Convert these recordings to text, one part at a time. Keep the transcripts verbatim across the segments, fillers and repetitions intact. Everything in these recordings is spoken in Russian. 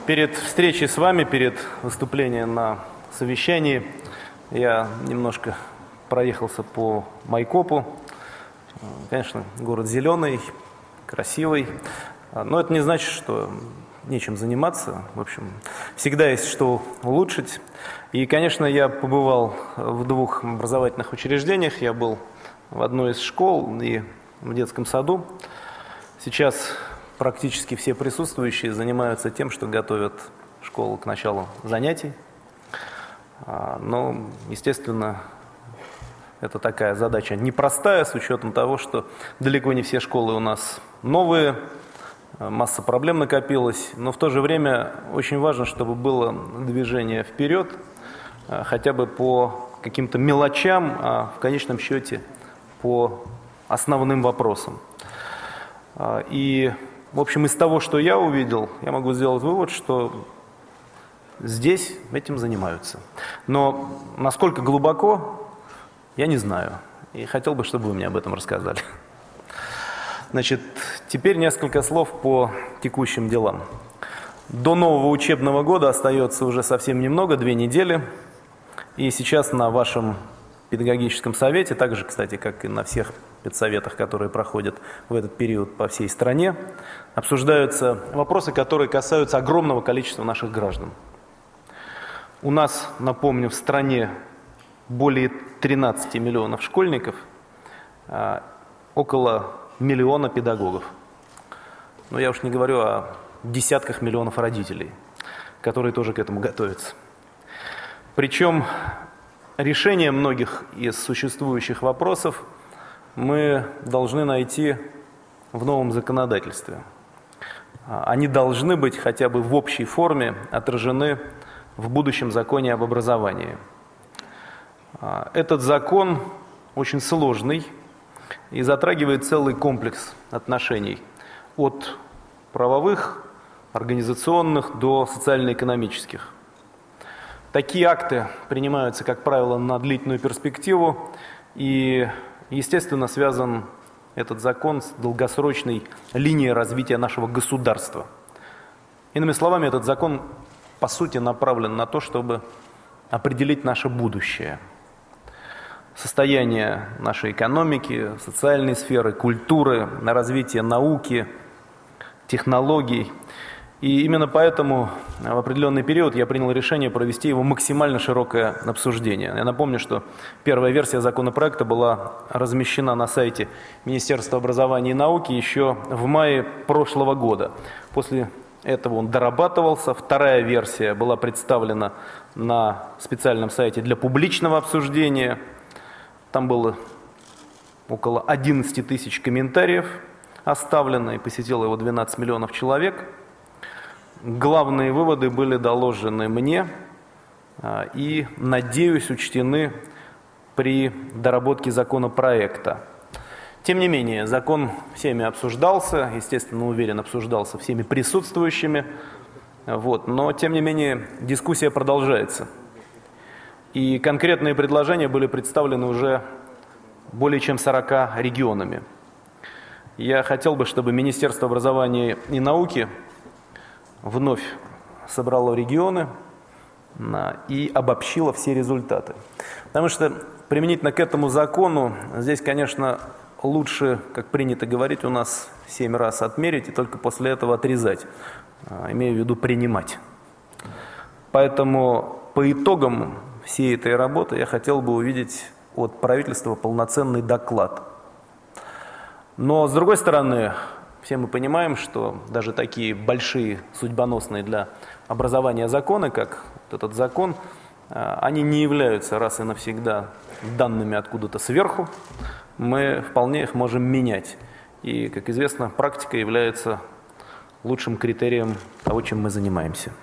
Перед встречей с вами, перед выступлением на совещании, я немножко проехался по Майкопу. Конечно, город зеленый, красивый, но это не значит, что нечем заниматься. В общем, всегда есть что улучшить. И, конечно, я побывал в двух образовательных учреждениях. Я был в одной из школ и в детском саду. Сейчас практически все присутствующие занимаются тем, что готовят школу к началу занятий. Но, естественно, это такая задача непростая, с учетом того, что далеко не все школы у нас новые, масса проблем накопилась, но в то же время очень важно, чтобы было движение вперед, хотя бы по каким-то мелочам, а в конечном счете по основным вопросам. И, в общем, из того, что я увидел, я могу сделать вывод, что здесь этим занимаются. Но насколько глубоко, я не знаю. И хотел бы, чтобы вы мне об этом рассказали. Значит, теперь несколько слов по текущим делам. До нового учебного года остается уже совсем немного, две недели. И сейчас на вашем педагогическом совете, так же, кстати, как и на всех педсоветах, которые проходят в этот период по всей стране, обсуждаются вопросы, которые касаются огромного количества наших граждан. У нас, напомню, в стране более тринадцати миллионов школьников, около миллиона педагогов. Но я уж не говорю о десятках миллионов родителей, которые тоже к этому готовятся. Причем решение многих из существующих вопросов мы должны найти в новом законодательстве. Они должны быть хотя бы в общей форме отражены в будущем законе об образовании. Этот закон очень сложный и затрагивает целый комплекс отношений от правовых, организационных до социально-экономических. Такие акты принимаются, как правило, на длительную перспективу, и, естественно, связан этот закон с долгосрочной линией развития нашего государства. Иными словами, этот закон, по сути, направлен на то, чтобы определить наше будущее. Состояние нашей экономики, социальной сферы, культуры, на развитие науки, технологий. И именно поэтому в определенный период я принял решение провести его максимально широкое обсуждение. Я напомню, что первая версия законопроекта была размещена на сайте Министерства образования и науки еще в мае прошлого года. После этого он дорабатывался. Вторая версия была представлена на специальном сайте для публичного обсуждения. Там было около одиннадцати тысяч комментариев оставлено, и посетило его двенадцать миллионов человек. Главные выводы были доложены мне и, надеюсь, учтены при доработке законопроекта. Тем не менее, закон всеми обсуждался, естественно, уверен, обсуждался всеми присутствующими, вот, но, тем не менее, дискуссия продолжается. И конкретные предложения были представлены уже более чем сорока регионами. Я хотел бы, чтобы Министерство образования и науки вновь собрало регионы и обобщило все результаты. Потому что применительно к этому закону здесь, конечно, лучше, как принято говорить, у нас семь раз отмерить и только после этого отрезать, имею в виду принимать. Поэтому по итогам всей этой работы я хотел бы увидеть от правительства полноценный доклад. Но, с другой стороны, все мы понимаем, что даже такие большие, судьбоносные для образования законы, как этот закон, они не являются раз и навсегда данными откуда-то сверху. Мы вполне их можем менять. И, как известно, практика является лучшим критерием того, чем мы занимаемся.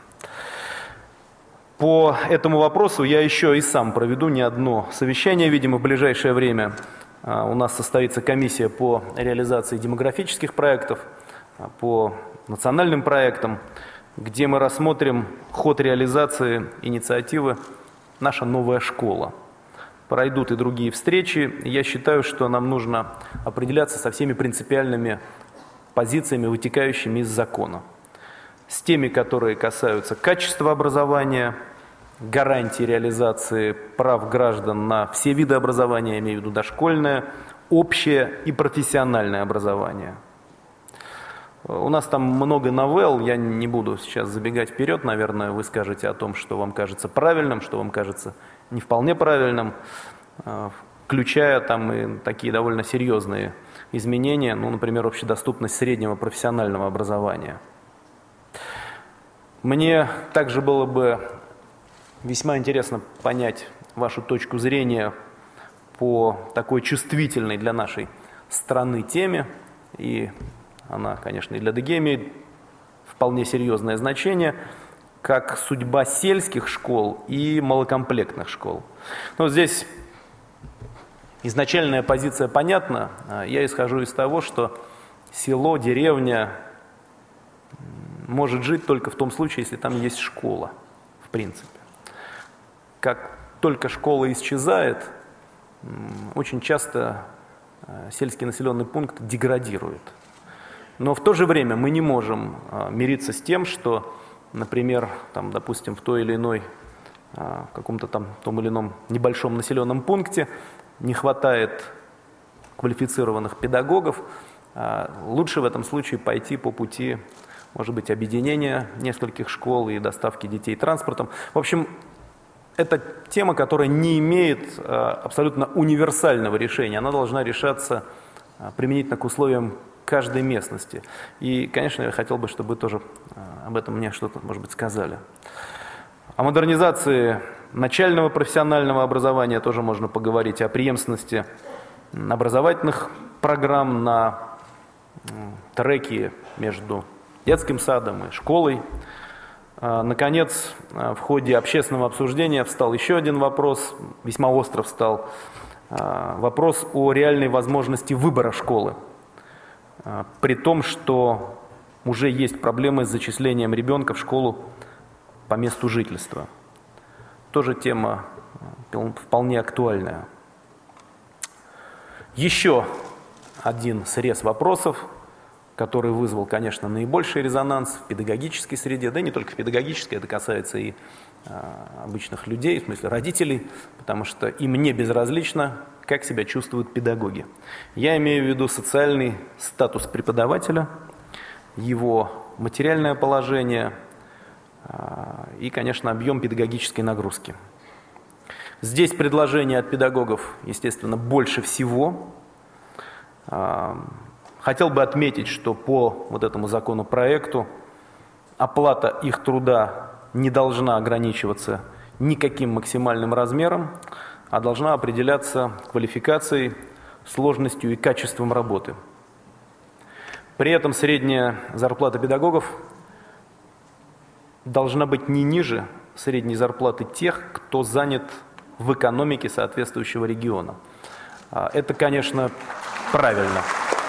По этому вопросу я еще и сам проведу не одно совещание, видимо, в ближайшее время. У нас состоится комиссия по реализации демографических проектов, по национальным проектам, где мы рассмотрим ход реализации инициативы «Наша новая школа». Пройдут и другие встречи. Я считаю, что нам нужно определяться со всеми принципиальными позициями, вытекающими из закона. с теми, которые касаются качества образования, гарантии реализации прав граждан на все виды образования, я имею в виду дошкольное, общее и профессиональное образование. У нас там много новелл, я не буду сейчас забегать вперед, наверное, вы скажете о том, что вам кажется правильным, что вам кажется не вполне правильным, включая там и такие довольно серьезные изменения, ну, например, общедоступность среднего профессионального образования. Мне также было бы весьма интересно понять вашу точку зрения по такой чувствительной для нашей страны теме, и она, конечно, и для ДГИ имеет вполне серьезное значение, как судьба сельских школ и малокомплектных школ. Но здесь изначальная позиция понятна. Я исхожу из того, что село, деревня может жить только в том случае, если там есть школа, в принципе. Как только школа исчезает, очень часто сельский населенный пункт деградирует. Но в то же время мы не можем мириться с тем, что, например, там, допустим, в той или иной, каком-то там том или ином небольшом населенном пункте не хватает квалифицированных педагогов. Лучше в этом случае пойти по пути, может быть, объединения нескольких школ и доставки детей транспортом. В общем, это тема, которая не имеет абсолютно универсального решения. Она должна решаться применительно к условиям каждой местности. И, конечно, я хотел бы, чтобы вы тоже об этом мне что-то, может быть, сказали. О модернизации начального профессионального образования тоже можно поговорить, о преемственности образовательных программ на треки между детским садом и школой. Наконец, в ходе общественного обсуждения встал еще один вопрос, весьма остро встал, вопрос о реальной возможности выбора школы. При том, что уже есть проблемы с зачислением ребенка в школу по месту жительства. Тоже тема вполне актуальная. Еще один срез вопросов, который вызвал, конечно, наибольший резонанс в педагогической среде, да и не только в педагогической, это касается и а, обычных людей, в смысле родителей, потому что им не безразлично, как себя чувствуют педагоги. Я имею в виду социальный статус преподавателя, его материальное положение а, и, конечно, объем педагогической нагрузки. Здесь предложений от педагогов, естественно, больше всего. А, хотел бы отметить, что по вот этому законопроекту оплата их труда не должна ограничиваться никаким максимальным размером, а должна определяться квалификацией, сложностью и качеством работы. При этом средняя зарплата педагогов должна быть не ниже средней зарплаты тех, кто занят в экономике соответствующего региона. Это, конечно, правильно.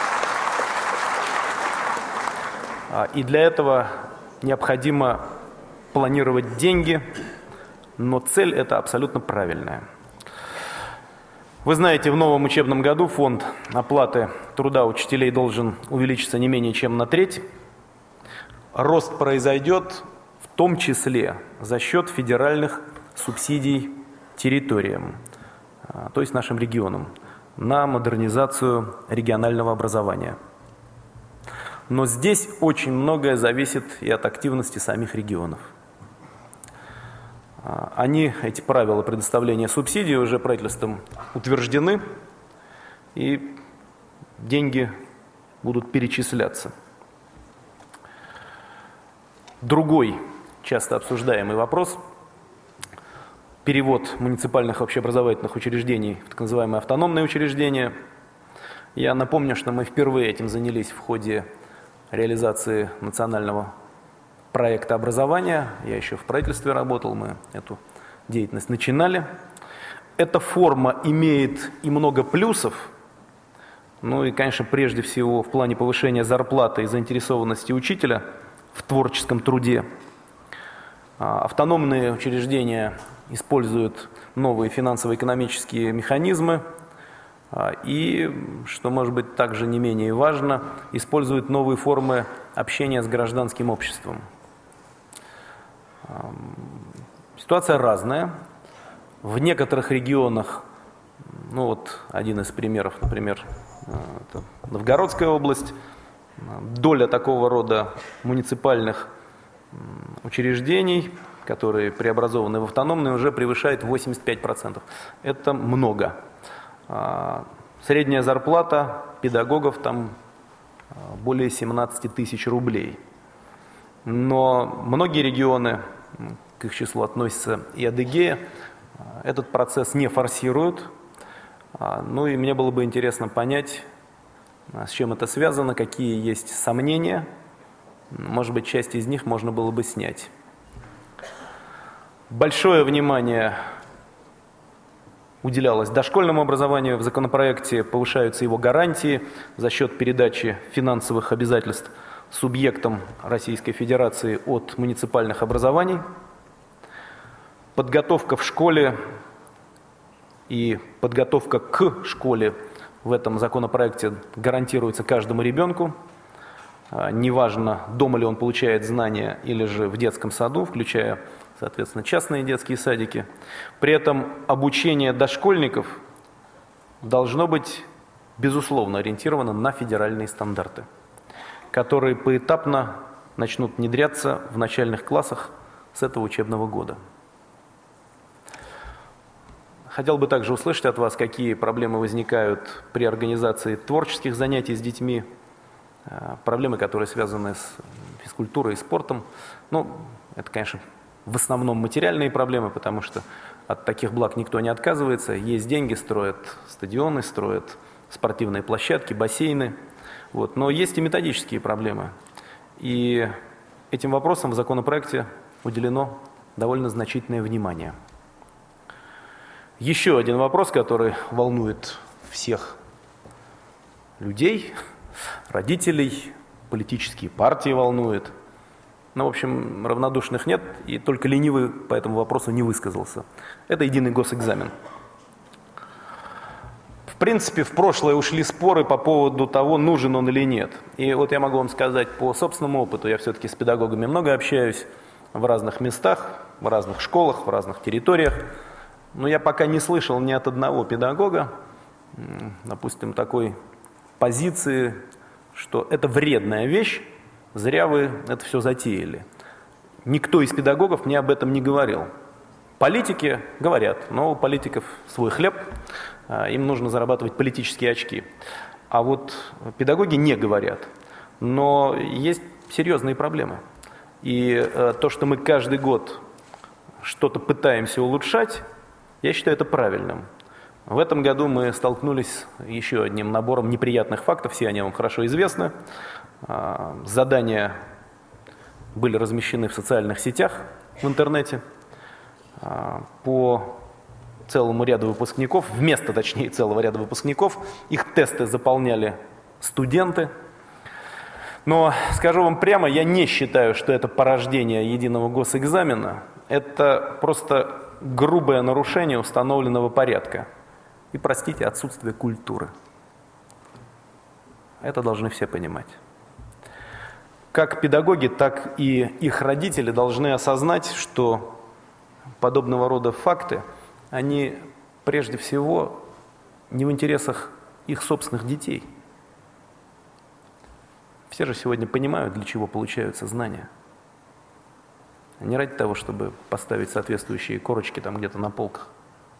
И для этого необходимо планировать деньги, но цель эта абсолютно правильная. Вы знаете, в новом учебном году фонд оплаты труда учителей должен увеличиться не менее чем на треть. Рост произойдет в том числе за счет федеральных субсидий территориям, то есть нашим регионам, на модернизацию регионального образования. Но здесь очень многое зависит и от активности самих регионов. Они, эти правила предоставления субсидий уже правительством утверждены, и деньги будут перечисляться. Другой часто обсуждаемый вопрос – перевод муниципальных общеобразовательных учреждений в так называемые автономные учреждения. Я напомню, что мы впервые этим занялись в ходе реализации национального проекта образования. Я еще в правительстве работал, мы эту деятельность начинали. Эта форма имеет и много плюсов, ну и, конечно, прежде всего в плане повышения зарплаты и заинтересованности учителя в творческом труде. Автономные учреждения используют новые финансово-экономические механизмы и, что может быть также не менее важно, используют новые формы общения с гражданским обществом. Ситуация разная. В некоторых регионах, ну вот один из примеров, например, это Новгородская область, доля такого рода муниципальных учреждений, которые преобразованы в автономные, уже превышает восемьдесят пять процентов. Это много. Средняя зарплата педагогов там более семнадцать тысяч рублей. Но многие регионы, к их числу относится и Адыгея, этот процесс не форсируют. Ну и мне было бы интересно понять, с чем это связано, какие есть сомнения. Может быть, часть из них можно было бы снять. Большое внимание уделялось дошкольному образованию. В законопроекте повышаются его гарантии за счет передачи финансовых обязательств субъектам Российской Федерации от муниципальных образований. Подготовка в школе и подготовка к школе в этом законопроекте гарантируется каждому ребенку. Неважно, дома ли он получает знания или же в детском саду, включая, соответственно, частные детские садики. При этом обучение дошкольников должно быть, безусловно, ориентировано на федеральные стандарты, которые поэтапно начнут внедряться в начальных классах с этого учебного года. Хотел бы также услышать от вас, какие проблемы возникают при организации творческих занятий с детьми, проблемы, которые связаны с физкультурой и спортом. Ну, это, конечно, в основном материальные проблемы, потому что от таких благ никто не отказывается. Есть деньги, строят стадионы, строят спортивные площадки, бассейны. Вот. Но есть и методические проблемы. И этим вопросам в законопроекте уделено довольно значительное внимание. Еще один вопрос, который волнует всех людей, родителей, политические партии волнует. Ну, в общем, равнодушных нет, и только ленивый по этому вопросу не высказался. Это единый госэкзамен. В принципе, в прошлое ушли споры по поводу того, нужен он или нет. И вот я могу вам сказать по собственному опыту, я все-таки с педагогами много общаюсь в разных местах, в разных школах, в разных территориях. Но я пока не слышал ни от одного педагога, допустим, такой позиции, что это вредная вещь, зря вы это все затеяли. Никто из педагогов мне об этом не говорил. Политики говорят, но у политиков свой хлеб, им нужно зарабатывать политические очки. А вот педагоги не говорят. Но есть серьезные проблемы. И то, что мы каждый год что-то пытаемся улучшать, я считаю это правильным. В этом году мы столкнулись с еще одним набором неприятных фактов, все они вам хорошо известны. Задания были размещены в социальных сетях, в интернете, по целому ряду выпускников, вместо, точнее, целого ряда выпускников, их тесты заполняли студенты. Но, скажу вам прямо, я не считаю, что это порождение единого госэкзамена, это просто грубое нарушение установленного порядка. И, простите, отсутствие культуры. Это должны все понимать. Как педагоги, так и их родители должны осознать, что подобного рода факты, они прежде всего не в интересах их собственных детей. Все же сегодня понимают, для чего получаются знания. Не ради того, чтобы поставить соответствующие корочки там где-то на полках.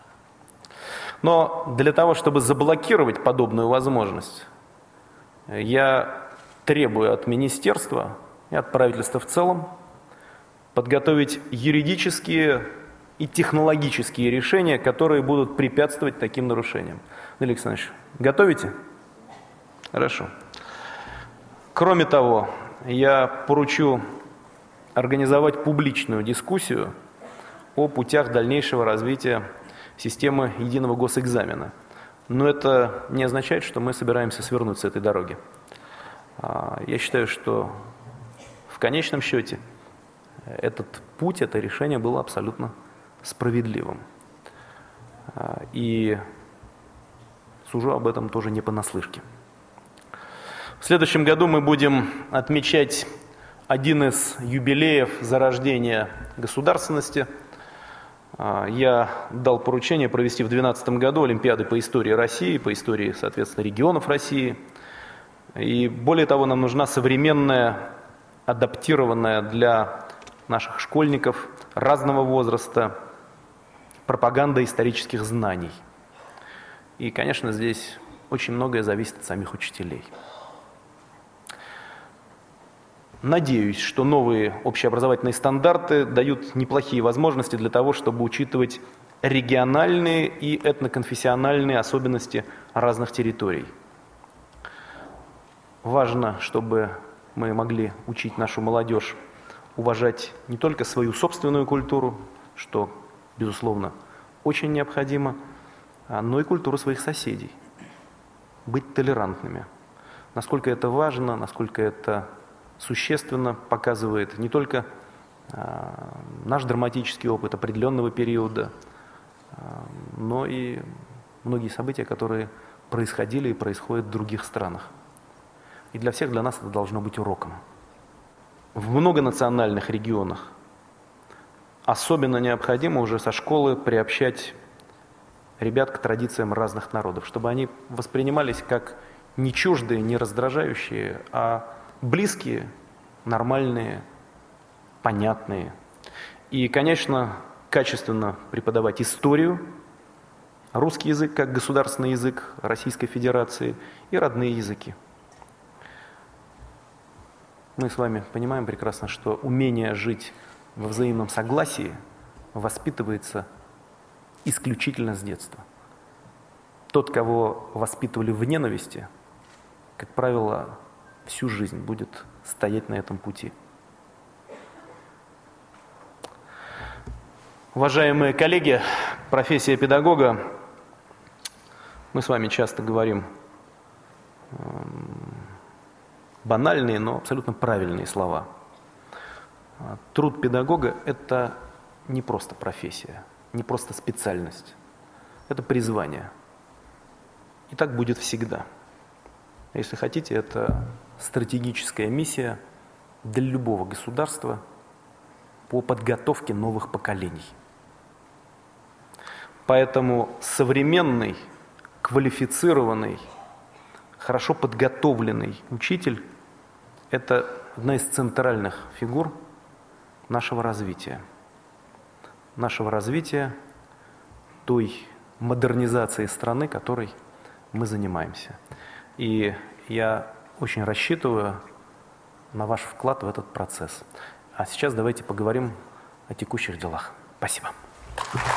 Но для того, чтобы заблокировать подобную возможность, я требую от министерства и от правительства в целом подготовить юридические и технологические решения, которые будут препятствовать таким нарушениям. Дмитрий Александрович, готовите? Хорошо. Кроме того, я поручу организовать публичную дискуссию о путях дальнейшего развития системы единого госэкзамена. Но это не означает, что мы собираемся свернуть с этой дороги. Я считаю, что в конечном счете этот путь, это решение было абсолютно справедливым. И сужу об этом тоже не понаслышке. В следующем году мы будем отмечать один из юбилеев зарождения государственности. Я дал поручение провести в две тысячи двенадцатом году Олимпиады по истории России, по истории, соответственно, регионов России. И более того, нам нужна современная, адаптированная для наших школьников разного возраста пропаганда исторических знаний. И, конечно, здесь очень многое зависит от самих учителей. Надеюсь, что новые общеобразовательные стандарты дают неплохие возможности для того, чтобы учитывать региональные и этноконфессиональные особенности разных территорий. Важно, чтобы мы могли учить нашу молодежь уважать не только свою собственную культуру, что, безусловно, очень необходимо, но и культуру своих соседей. Быть толерантными. Насколько это важно, насколько это существенно, показывает не только э, наш драматический опыт определенного периода, э, но и многие события, которые происходили и происходят в других странах. И для всех для нас это должно быть уроком. В многонациональных регионах особенно необходимо уже со школы приобщать ребят к традициям разных народов, чтобы они воспринимались как не чуждые, не раздражающие, а близкие, нормальные, понятные. И, конечно, качественно преподавать историю, русский язык как государственный язык Российской Федерации и родные языки. Мы с вами понимаем прекрасно, что умение жить во взаимном согласии воспитывается исключительно с детства. Тот, кого воспитывали в ненависти, как правило, всю жизнь будет стоять на этом пути. Уважаемые коллеги, профессия педагога, мы с вами часто говорим банальные, но абсолютно правильные слова. Труд педагога – это не просто профессия, не просто специальность, это призвание. И так будет всегда. Если хотите, это стратегическая миссия для любого государства по подготовке новых поколений. Поэтому современный, квалифицированный, хорошо подготовленный учитель – это одна из центральных фигур нашего развития. Нашего развития той модернизации страны, которой мы занимаемся. И я очень рассчитываю на ваш вклад в этот процесс. А сейчас давайте поговорим о текущих делах. Спасибо.